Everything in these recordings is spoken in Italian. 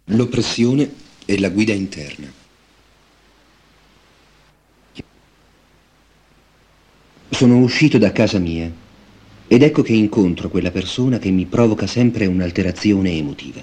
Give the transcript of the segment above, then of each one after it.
L'oppressione e la guida interna. Sono uscito da casa mia ed ecco che incontro quella persona che mi provoca sempre un'alterazione emotiva.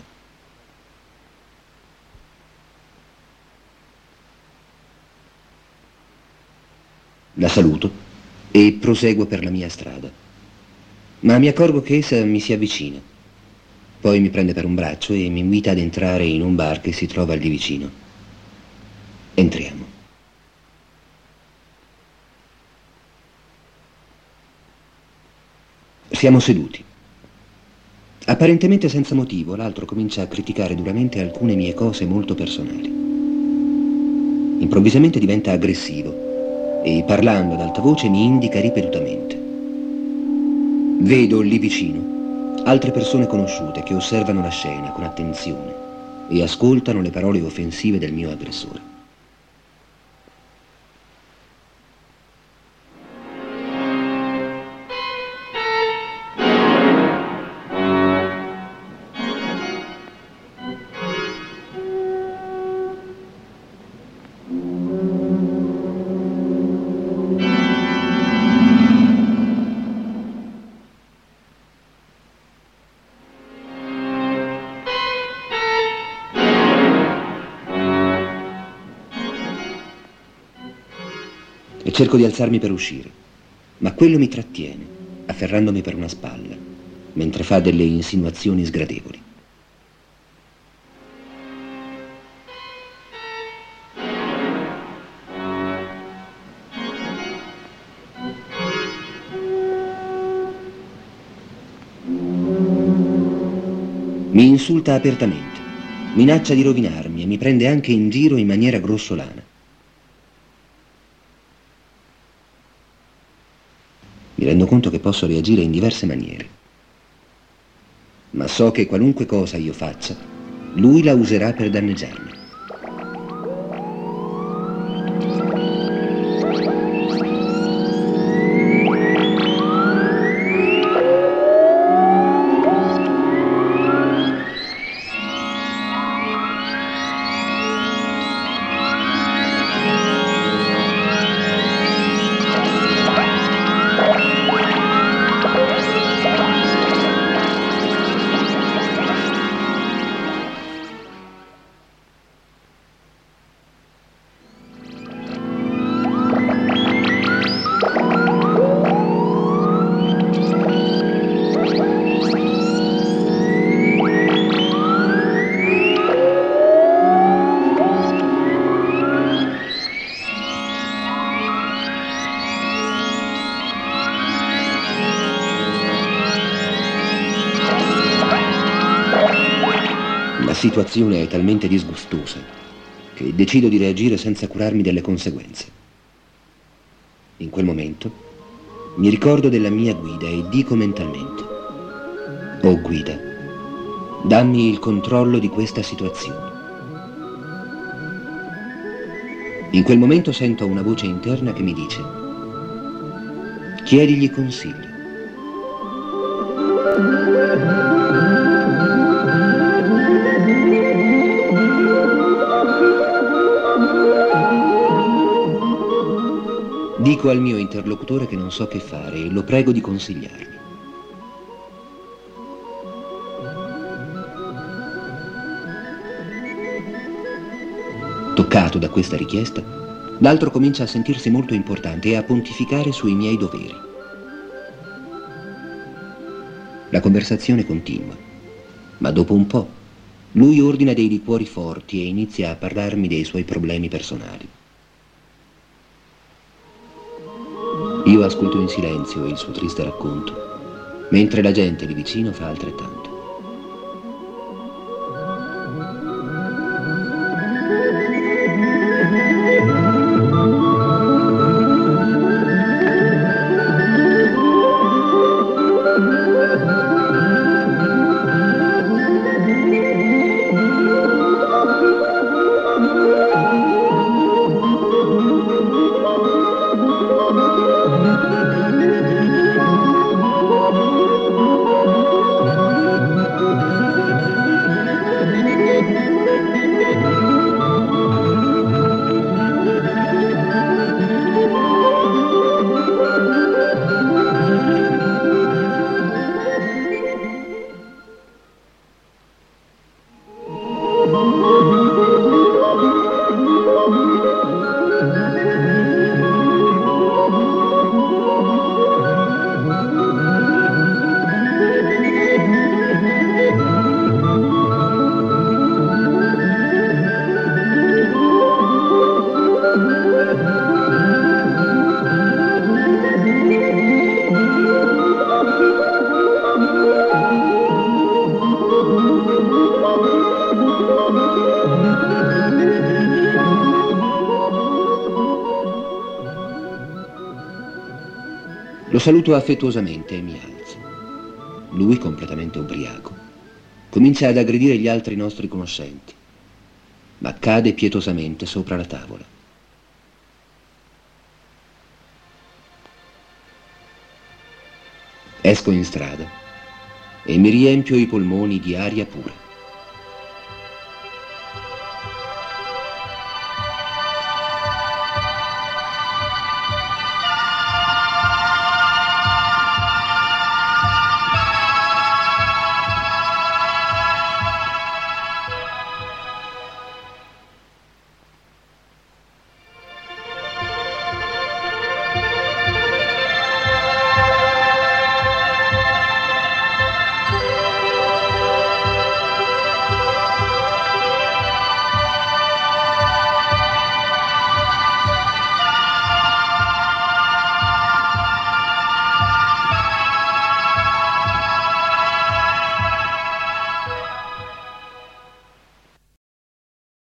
La saluto e proseguo per la mia strada, ma mi accorgo che essa mi si avvicina. Poi mi prende per un braccio e mi invita ad entrare in un bar che si trova lì vicino. Entriamo. Siamo seduti. Apparentemente senza motivo, l'altro comincia a criticare duramente alcune mie cose molto personali. Improvvisamente diventa aggressivo e, parlando ad alta voce, mi indica ripetutamente. Vedo lì vicino altre persone conosciute che osservano la scena con attenzione e ascoltano le parole offensive del mio aggressore. E cerco di alzarmi per uscire, ma quello mi trattiene, afferrandomi per una spalla, mentre fa delle insinuazioni sgradevoli. Mi insulta apertamente, minaccia di rovinarmi e mi prende anche in giro in maniera grossolana. Mi rendo conto che posso reagire in diverse maniere, ma so che qualunque cosa io faccia, lui la userà per danneggiarmi. La situazione è talmente disgustosa che decido di reagire senza curarmi delle conseguenze. In quel momento mi ricordo della mia guida e dico mentalmente: "Oh guida, dammi il controllo di questa situazione". In quel momento sento una voce interna che mi dice: "Chiedigli consigli". Dico al mio interlocutore che non so che fare e lo prego di consigliarmi. Toccato da questa richiesta, l'altro comincia a sentirsi molto importante e a pontificare sui miei doveri. La conversazione continua, ma dopo un po' lui ordina dei liquori forti e inizia a parlarmi dei suoi problemi personali. Io ascolto in silenzio il suo triste racconto, mentre la gente lì vicino fa altrettanto. Lo saluto affettuosamente e mi alzo. Lui, completamente ubriaco, comincia ad aggredire gli altri nostri conoscenti, ma cade pietosamente sopra la tavola. Esco in strada e mi riempio i polmoni di aria pura.